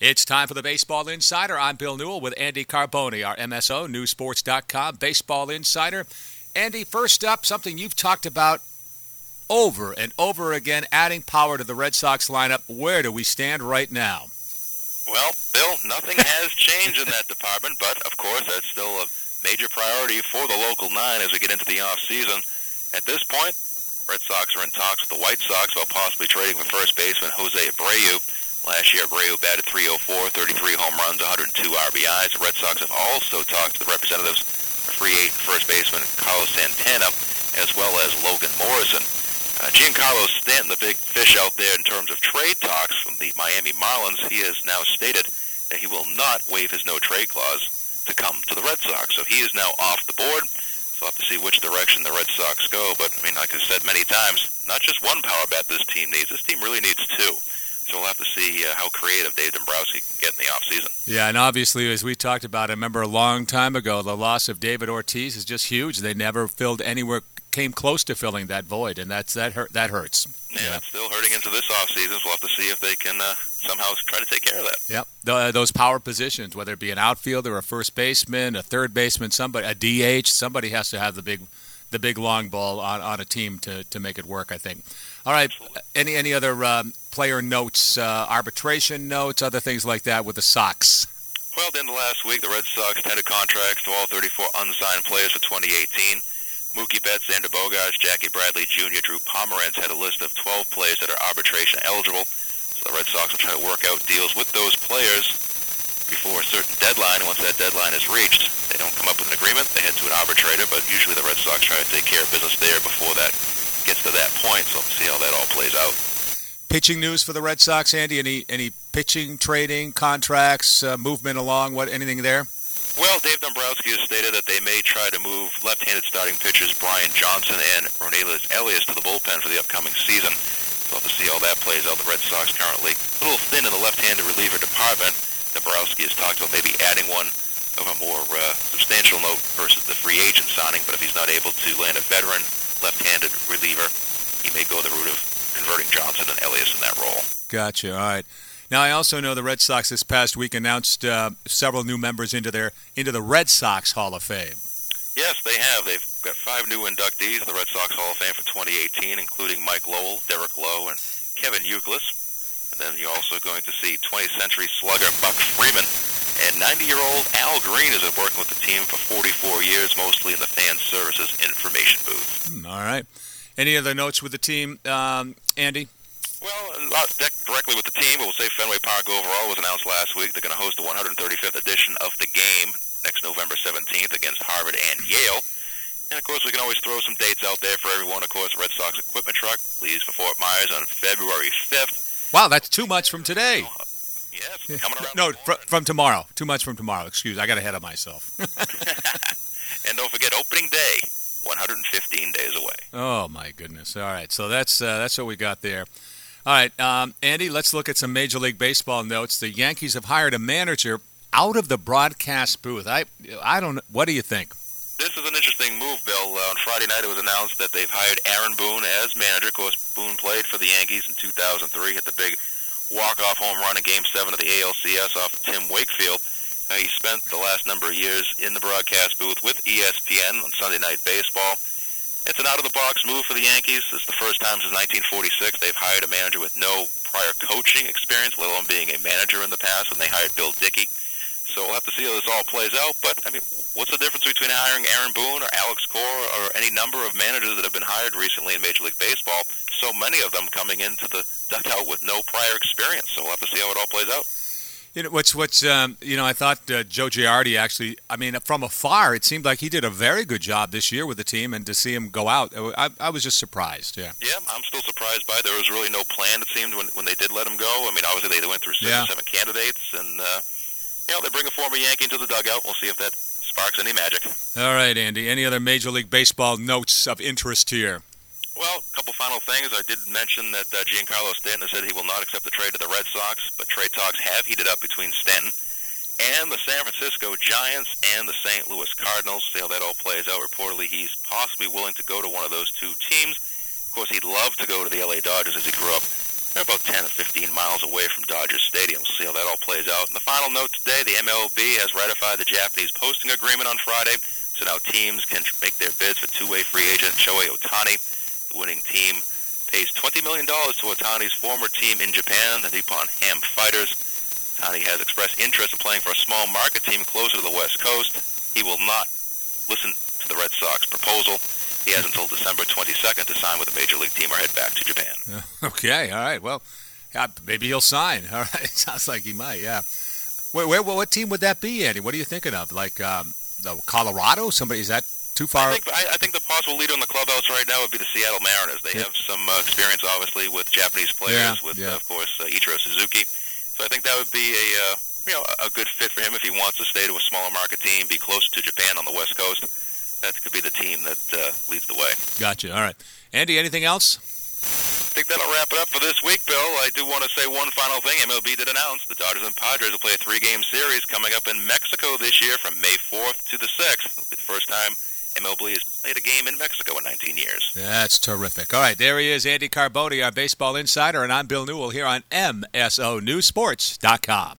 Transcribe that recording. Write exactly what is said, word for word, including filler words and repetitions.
It's time for the Baseball Insider. I'm Bill Newell with Andy Carboni, our M S O, news sports dot com Baseball Insider. Andy, first up, something you've talked about over and over again, adding power to the Red Sox lineup. Where do we stand right now? Well, Bill, nothing has changed in that department, but, of course, that's still a major priority for the local nine as we get into the off-season. At this point, Red Sox are in talks with the White Sox about possibly trading for first baseman Jose Abreu. Last year, Abreu batted three oh four, thirty-three home runs, one hundred two R B Is. The Red Sox have also talked to the representatives of free agent first baseman Carlos Santana, as well as Logan Morrison. Uh, Giancarlo Stanton, the big fish out there in terms of trade talks from the Miami Marlins, he has now stated that he will not waive his no-trade clause to come to the Red Sox. So he is now off the board. So we'll have to see which direction the Red Sox go. But, I mean, like I said many times, not just one power bat this team needs. This team really needs two. So we'll have to see uh, how creative Dave Dombrowski can get in the offseason. Yeah, and obviously, as we talked about, I remember a long time ago, the loss of David Ortiz is just huge. They never filled anywhere, came close to filling that void, and that's that hurt. That hurts. Yeah, yeah. It's still hurting into this offseason, so we'll have to see if they can uh, somehow try to take care of that. Yep, the, uh, those power positions, whether it be an outfielder, a first baseman, a third baseman, somebody, a D H, somebody has to have the big, the big long ball on, on a team to, to make it work, I think. All right, Absolutely. any any other um, player notes, uh, arbitration notes, other things like that with the Sox? Well, at the end of last week, the Red Sox extended contracts to all thirty-four unsigned players for twenty eighteen. Mookie Betts, Xander Bogaerts, Jackie Bradley Junior, Drew Pomeranz had a list of twelve players that are arbitration eligible. So the Red Sox will try to work out deals with those players before a certain deadline. And once that deadline is reached, they don't come up with an agreement, they head to an arbitrator. But usually the Red Sox try to take care of business there before that gets to that point. So we'll see how that all plays out. Pitching news for the Red Sox, Andy? Any any pitching, trading, contracts, uh, movement along? What anything there? Well, Dave Dombrowski has stated that they may try to move left-handed starting pitchers Brian Johnson and Ronaldo Elias to the bullpen for the upcoming season. So we'll have to see how that plays out. The Red Sox currently a little thin in the left-handed reliever department. Dombrowski has talked about maybe adding one of a more uh, substantial note versus the free agent signing, but if he's not able to land a veteran left-handed reliever, he may go the route of converting Johnson and Elias in that role. Gotcha. All right. Now, I also know the Red Sox this past week announced uh, several new members into their into the Red Sox Hall of Fame. Yes, they have. They've got five new inductees to the Red Sox Hall of Fame for twenty eighteen, including Mike Lowell, Derek Lowe, and Kevin Youkilis. And then you're also going to see twentieth century slugger Buck Freeman. And ninety-year-old Al Green has been working with the team for forty-four years, mostly in the fan services information booth. Hmm, all right. Any other notes with the team, um, Andy? Well, not directly with the team, but we'll say Fenway Park overall was announced last week. They're going to host the one hundred thirty-fifth edition of the game next November seventeenth against Harvard and Yale. And, of course, we can always throw some dates out there for everyone. Of course, Red Sox equipment truck leaves for Fort Myers on February fifth. Wow, that's too much from today. Uh, yes, coming around. No, fr- from tomorrow. Too much from tomorrow. Excuse, I got ahead of myself. And don't forget, opening day, one hundred fifteen days away. Oh, my goodness. All right, so that's uh, that's what we got there. All right, um, Andy, let's look at some Major League Baseball notes. The Yankees have hired a manager out of the broadcast booth. I I don't – what do you think? This is an interesting move, Bill. Uh, on Friday night, it was announced that they've hired Aaron Boone as manager. Of course, Boone played for the Yankees in two thousand three, hit the big walk-off home run in Game seven of the A L C S off of Tim Wakefield. Uh, he spent the last number of years in the broadcast booth with E S P N on Sunday Night Baseball. It's an out-of-the-box move for the Yankees. It's the first time since nineteen forty-six they've hired a manager with no prior coaching experience, let alone being a manager in the past, when they hired Bill Dickey. So we'll have to see how this all plays out. But, I mean, what's the difference between hiring Aaron Boone or Alex Cora or any number of managers that have been hired recently in Major League Baseball? So many of them coming into the dugout with no prior experience. So we'll have to see how it all plays out. You know, what's, what's um, you know, I thought uh, Joe Girardi actually, I mean, from afar, it seemed like he did a very good job this year with the team, and to see him go out, I, I was just surprised, yeah. Yeah, I'm still surprised by it. There was really no plan, it seemed, when, when they did let him go. I mean, obviously they went through six yeah. or seven candidates, and, uh, you know, they bring a former Yankee into the dugout. We'll see if that sparks any magic. All right, Andy, any other Major League Baseball notes of interest here? Well, a couple final things. I did mention that uh, Giancarlo Stanton has said he will not accept the trade to the Red Sox, but trade talks have heated up between Stanton and the San Francisco Giants and the Saint Louis Cardinals. See how that all plays out. Reportedly, he's possibly willing to go to one of those two teams. Of course, he'd love to go to the L A Dodgers as he grew up. They're about ten or fifteen miles away from Dodgers Stadium. We'll see how that all plays out. final note today, the M L B has ratified the Japanese posting agreement on Friday, so now teams can make their bids for two-way free agent Shohei Ohtani. The winning team pays twenty million dollars to Ohtani's former team in Japan, the Nippon Ham Fighters. Ohtani has expressed interest in playing for a small market team closer to the West Coast. He will not listen to the Red Sox proposal. He has until December twenty-second to sign with a major league team or head back to Japan. Okay, all right. Well, yeah, maybe he'll sign. All right, sounds like he might. Yeah. Where, where, what team would that be, Andy? What are you thinking of? Like um, the Colorado? Somebody is that too far? I think, I, I think the possible leader in the clubhouse right now would be the Seattle Mariners. They yeah. have some uh, experience, obviously, with Japanese players, yeah, with yeah. Uh, of course uh, Ichiro Suzuki. So I think that would be a uh, you know a good fit for him if he wants to stay to a smaller market team, be closer to Japan on the West Coast. That could be the team that uh, leads the way. Gotcha. All right, Andy. Anything else? I think that'll wrap it up for this week, Bill. I do want to say one final thing. M L B did announce the Dodgers and Padres will play a three-game series coming up in Mexico this year from May fourth to the sixth. It'll be the first time M L B has played a game in Mexico in nineteen years. That's terrific. All right, there he is, Andy Carboni, our baseball insider, and I'm Bill Newell here on M S O News Sports dot com.